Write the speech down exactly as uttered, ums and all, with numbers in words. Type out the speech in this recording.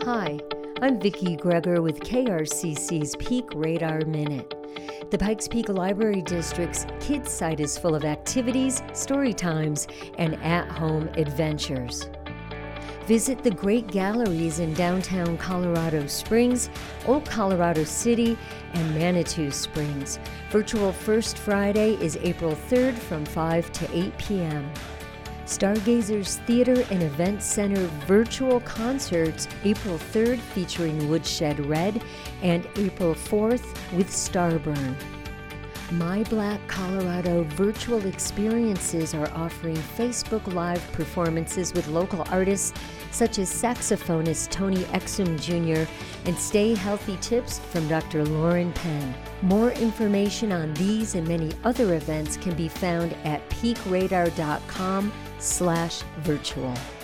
Hi, I'm Vicki Greger with K R C C's Peak Radar Minute. The Pikes Peak Library District's kids site is full of activities, story times, and at-home adventures. Visit the great galleries in downtown Colorado Springs, Old Colorado City, and Manitou Springs. Virtual First Friday is April third from five to eight p.m. Stargazers Theater and Event Center virtual concerts April third featuring Woodshed Red and April fourth with Starburn. My Black Colorado virtual experiences are offering Facebook Live performances with local artists such as saxophonist Tony Exum Junior and Stay Healthy tips from Doctor Lauren Penn. More information on these and many other events can be found at peakradar dot com slash virtual.